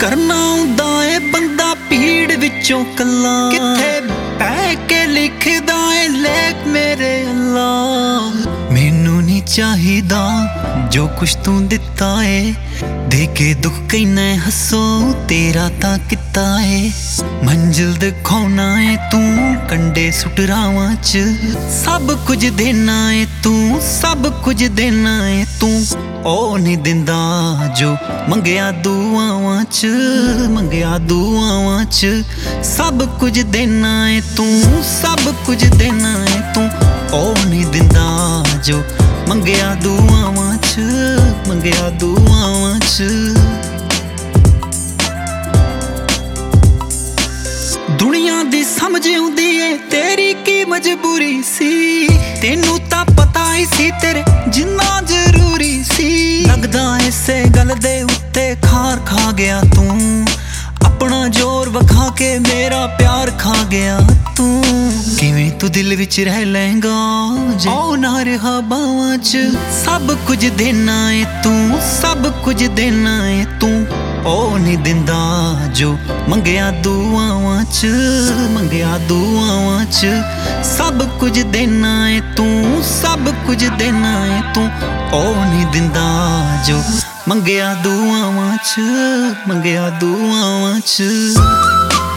करना आउंदा ए बंदा भीड़ विचों कल्ला, किथे बह के लिखदा ए लेख मेरे अल्लाह। मैनू नहीं चाहिदा जो कुछ तू दिता है, दे के दुख कहना हसो तेरा ता किता है। मंजिल दिखाना है तू कंडे सुट रावां च, सब कुछ देना है तू, सब कुछ देना है तू। ओ नहीं दिंदा जो मंगया दुआवां च, मंगया दुआवां च। सब कुछ देना है तू, सब कुछ देना है तू। ओ नहीं दिंदा जो मंगया दुआवां च, मंगया दुआवां च। दुनिया दी समझ आउंदी ए तेरी की मजबूरी सी, तेनू तां पता ही सी तेरे जिन्ना जरूरी सी। लगदा इसे गल दे उत्ते खार खा गया तू, अपना जोर वखा के मेरा प्यार खा गया तू। किवें तू दिल विच रह लेंगा जे ओ ना रहा बावां च। सब कुछ देना है तू, सब कुछ देना है तू। ओ नहीं दिंदा जो मंगया दुआवां च, मंगया दुआवां च। सब कुछ देना है तू, सब कुछ देना है तू। ओ नहीं दिंदा जो मंगया दुआवां च, मंगया दुआवां च।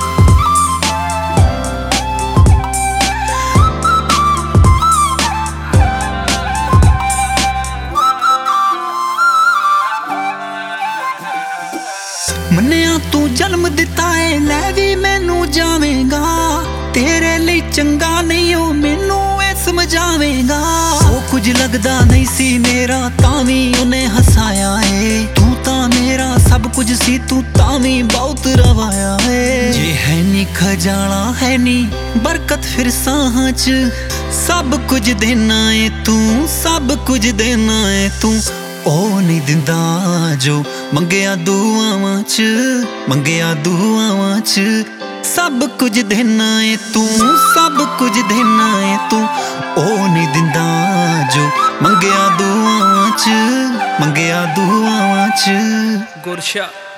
मन्निया तू जन्म दिता है लै भी मैनू जावेगा, तेरे लिए चंगा नहीं हो मैनू ए समझावेगा। ओ कुछ लगदा नहीं सी मेरा तावी उन्हें हसाया है, तू ता मेरा सब कुछ सी तू तावी बहुत रवाया है। जे है नी खजाना है नी बरकत फिर साहां च, सब कुछ देना है तू, सब कुछ देना है तू। ओ नहीं दिंदा जो मंगया दुआवां च, मंगया दुआवां च। सब कुछ देना है तू, सब कुछ देना है तू। ओ नहीं दिंदा जो मंगया दुआवां च, मंगया दुआवां च। गुरशा